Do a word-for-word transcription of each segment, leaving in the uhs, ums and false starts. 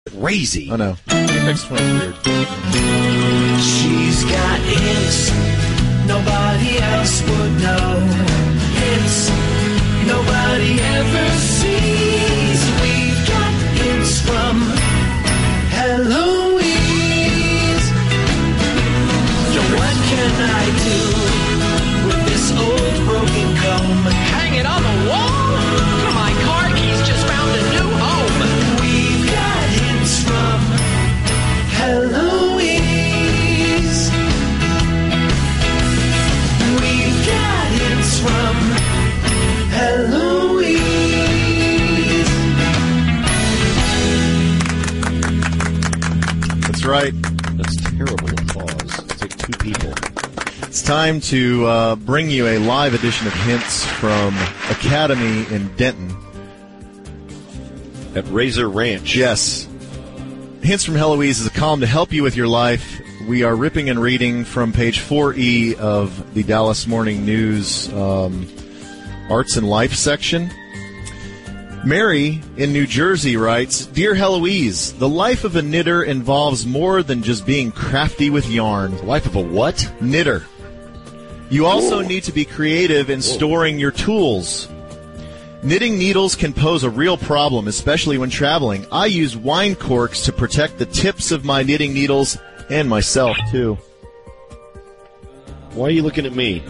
crazy. I know. Next one's weird. She's got hints nobody else would know. Hints nobody ever sees. We've got hints from Heloise. So what can I do with this old broken comb? Hang it on the wall? My car keys just found a new home. We've got hints from Heloise. We've got hints from Heloise. That's right. That's terrible applause. It's like two people. It's time to uh, bring you a live edition of Hints from Academy in Denton. At Razor Ranch. Yes. Hints from Heloise is a column to help you with your life. We are ripping and reading from page four E of the Dallas Morning News um, Arts and Life section. Mary in New Jersey writes, Dear Heloise, the life of a knitter involves more than just being crafty with yarn. The life of a what? Knitter. You also Whoa. need to be creative in Whoa. storing your tools. Knitting needles can pose a real problem, especially when traveling. I use wine corks to protect the tips of my knitting needles and myself, too. Why are you looking at me?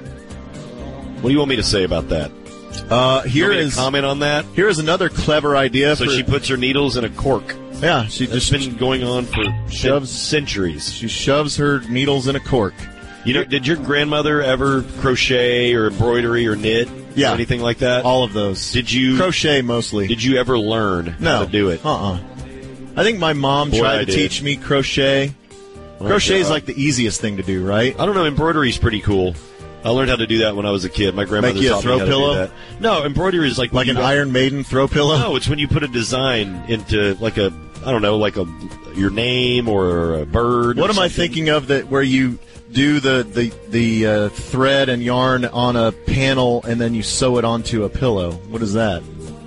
What do you want me to say about that? Uh, here you want me is to comment on that. Here is another clever idea. So for, she puts her needles in a cork. Yeah, she That's just been going on for shoves centuries. She shoves her needles in a cork. You know, did your grandmother ever crochet or embroidery or knit? Yeah, or anything like that. All of those. Did you crochet mostly? Did you ever learn no. how to do it? Uh-uh. I think my mom Boy, tried I to did. teach me crochet. Oh, crochet is God. like the easiest thing to do, right? I don't know. Embroidery is pretty cool. I learned how to do that when I was a kid. My grandmother Make you a taught throw me how pillow? to do that. No, embroidery is like Like when an you- Iron Maiden throw pillow? No, it's when you put a design into like a I don't know, like a your name or a bird. What or am I something. thinking of that where you do the the the uh, thread and yarn on a panel and then you sew it onto a pillow? What is that?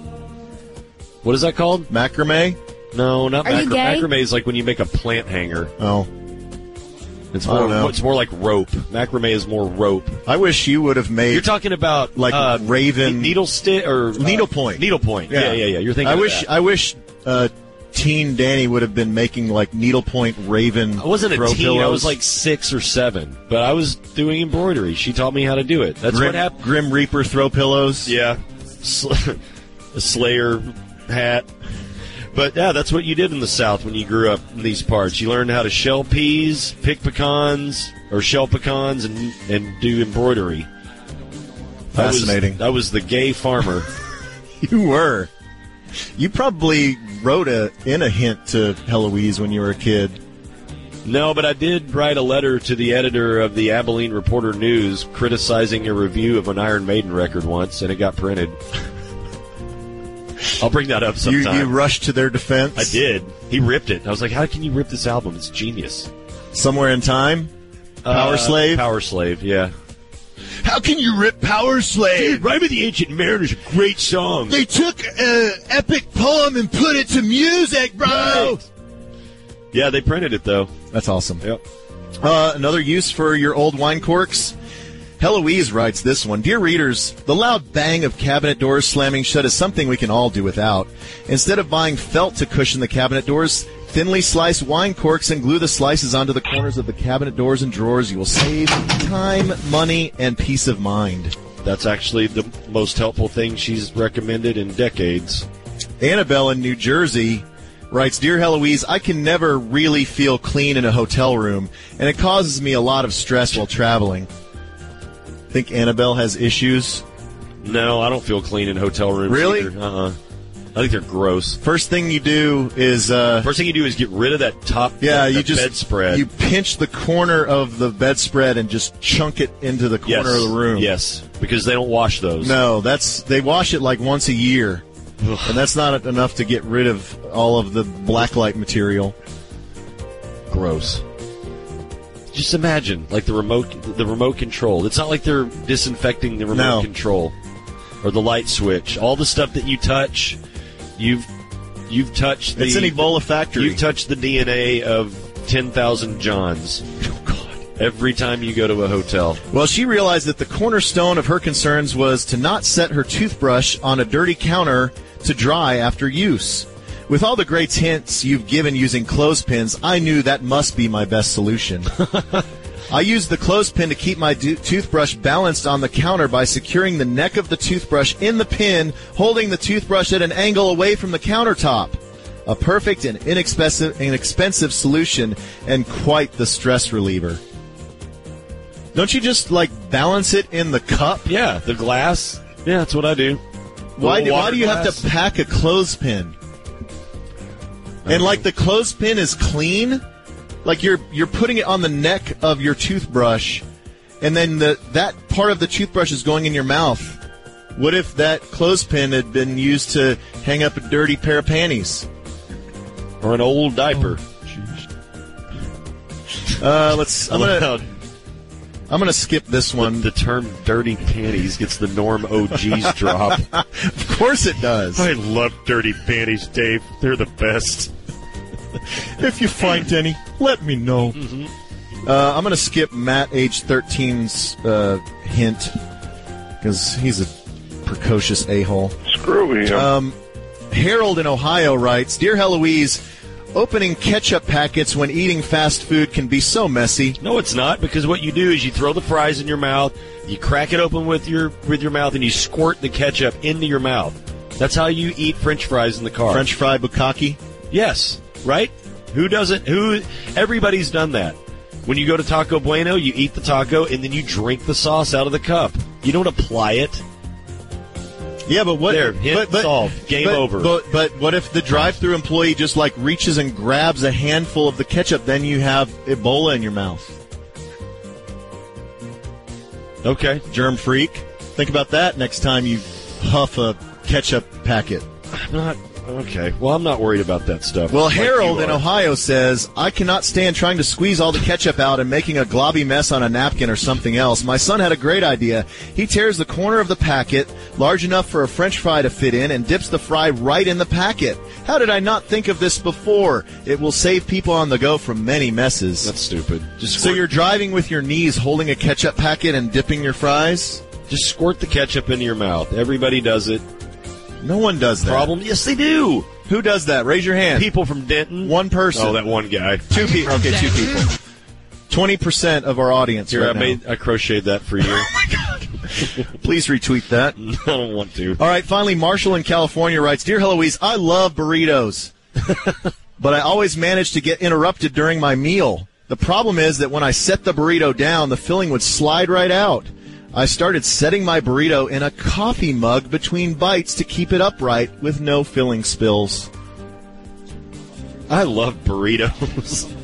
What is that called? Macrame? No, not Are you macrame. gay? Macrame is like when you make a plant hanger. Oh, It's I don't more. know. It's more like rope. Macrame is more rope. I wish you would have made. You're talking about like uh, raven needle stick or needlepoint. Uh, needlepoint. Yeah, yeah, yeah. You're thinking. I of wish. that. I wish. Uh, teen Danny would have been making like needlepoint raven. I wasn't a throw teen. pillows. I was like six or seven, but I was doing embroidery. She taught me how to do it. That's Grim, what happened. Grim Reaper throw pillows. Yeah, Sl- a Slayer hat. But yeah, that's what you did in the South when you grew up in these parts. You learned how to shell peas, pick pecans, or shell pecans, and and do embroidery. Fascinating. I was, I was the gay farmer. You were. You probably wrote a in a hint to Heloise when you were a kid. No, but I did write a letter to the editor of the Abilene Reporter News criticizing a review of an Iron Maiden record once, and it got printed. I'll bring that up You, sometime. you rushed to their defense. I did. He ripped it. I was like, how can you rip this album? It's genius. Somewhere in Time? Power Uh, Slave? Power Slave, yeah. How can you rip Power Slave? Rhyme of the Ancient Mariner is a great song. They took an epic poem and put it to music, bro! Right. Yeah, they printed it, though. That's awesome. Yep. Uh, another use for your old wine corks? Heloise writes this one. Dear readers, the loud bang of cabinet doors slamming shut is something we can all do without. Instead of buying felt to cushion the cabinet doors, thinly slice wine corks and glue the slices onto the corners of the cabinet doors and drawers. You will save time, money, and peace of mind. That's actually the most helpful thing she's recommended in decades. Annabelle in New Jersey writes, Dear Heloise, I can never really feel clean in a hotel room, and it causes me a lot of stress while traveling. Think Annabelle has issues? No, I don't feel clean in hotel rooms. Really? Either. Uh-uh. I think they're gross. First thing you do is... Uh, First thing you do is get rid of that top yeah, that, you that just bedspread. You pinch the corner of the bedspread and just chunk it into the corner yes. of the room. Yes, because they don't wash those. No, that's they wash it like once a year, and that's not enough to get rid of all of the blacklight material. Gross. Just imagine, like the remote, the remote control. It's not like they're disinfecting the remote No. control or the light switch. All the stuff that you touch, you've You've touched the It's an Ebola factory. You've touched the D N A of ten thousand Johns. Oh, God. Every time you go to a hotel. Well, she realized that the cornerstone of her concerns was to not set her toothbrush on a dirty counter to dry after use. With all the great hints you've given using clothespins, I knew that must be my best solution. I used the clothespin to keep my do- toothbrush balanced on the counter by securing the neck of the toothbrush in the pin, holding the toothbrush at an angle away from the countertop. A perfect and inexpensive, inexpensive solution and quite the stress reliever. Don't you just, like, balance it in the cup? Yeah, the glass. Yeah, that's what I do. Why do, Little why do you water have to glass. pack a clothespin? And, like, the clothespin is clean? Like, you're you're putting it on the neck of your toothbrush, and then the that part of the toothbrush is going in your mouth. What if that clothespin had been used to hang up a dirty pair of panties? Or an old diaper. Uh, let's. I'm I gonna. love how I'm gonna skip this one. the term dirty panties gets the Norm O Gs drop. Of course it does. I love dirty panties, Dave. They're the best. If you find any, let me know. Mm-hmm. Uh, I'm going to skip Matt, age thirteen's uh, hint, because he's a precocious a-hole. Screw him. Um, Harold in Ohio writes, Dear Heloise, opening ketchup packets when eating fast food can be so messy. No, it's not, because what you do is you throw the fries in your mouth, you crack it open with your with your mouth, and you squirt the ketchup into your mouth. That's how you eat French fries in the car. French fry bukkake. Yes, right? Who doesn't? Who? Everybody's done that. When you go to Taco Bueno, you eat the taco, and then you drink the sauce out of the cup. You don't apply it. Yeah, but what? There, hint but, but, solved. Game but, over. But, but what if the drive-through employee just like reaches and grabs a handful of the ketchup? Then you have Ebola in your mouth. Okay. Germ freak. Think about that next time you huff a ketchup packet. I'm not. Okay. Well, I'm not worried about that stuff. Well, like Harold you in are. Ohio says, I cannot stand trying to squeeze all the ketchup out and making a globby mess on a napkin or something else. My son had a great idea. He tears the corner of the packet, large enough for a French fry to fit in, and dips the fry right in the packet. How did I not think of this before? It will save people on the go from many messes. That's stupid. Just So squirt, you're driving with your knees holding a ketchup packet and dipping your fries? just squirt the ketchup into your mouth. Everybody does it. No one does that. Problem? Yes, they do. Who does that? Raise your hand. People from Denton. One person. Oh, that one guy. Two people. Okay, two people. Twenty percent of our audience Here, right I now. made. I crocheted that for you. Please retweet that. I don't want to. All right, finally, Marshall in California writes, Dear Heloise, I love burritos, but I always manage to get interrupted during my meal. The problem is that when I set the burrito down, the filling would slide right out. I started setting my burrito in a coffee mug between bites to keep it upright with no filling spills. I love burritos.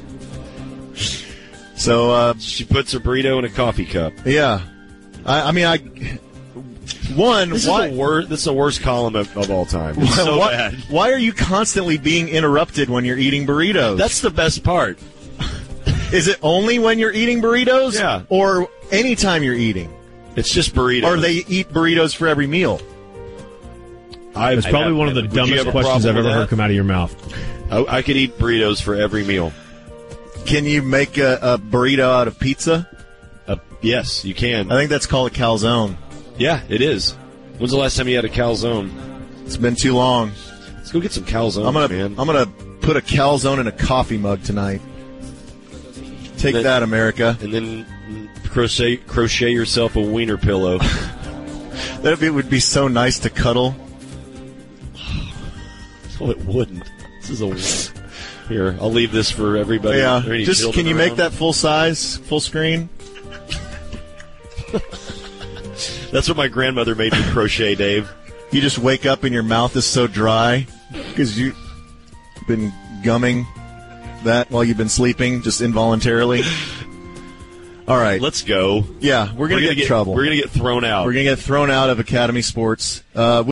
So, uh, She puts her burrito in a coffee cup. yeah. I, I mean, I... One, This why... is the worst. This is the worst column of, of all time. It's so why, bad. why are you constantly being interrupted when you're eating burritos? That's the best part. Is it only when you're eating burritos? Yeah. Or anytime you're eating? It's just burritos. Or they eat burritos for every meal? I, It's probably one of the would you dumbest have a questions I've problem ever with heard that? come out of your mouth. I, I could eat burritos for every meal. Can you make a, a burrito out of pizza? Uh, yes, you can. I think that's called a calzone. Yeah, it is. When's the last time you had a calzone? It's been too long. Let's go get some calzones, I'm gonna man. I'm gonna put a calzone in a coffee mug tonight. Take That- that, America. and then mm, crochet crochet yourself a wiener pillow. That it would be so nice to cuddle. Oh, it wouldn't. This is a. Here, I'll leave this for everybody. Yeah. Are there any Just children can you make around? that full size, full screen? That's what my grandmother made me crochet, Dave. You just wake up and your mouth is so dry because you've been gumming that while you've been sleeping, just involuntarily. All right. Let's go. Yeah, we're gonna, We're get in trouble. We're gonna get thrown out. We're gonna get thrown out of Academy Sports. Uh,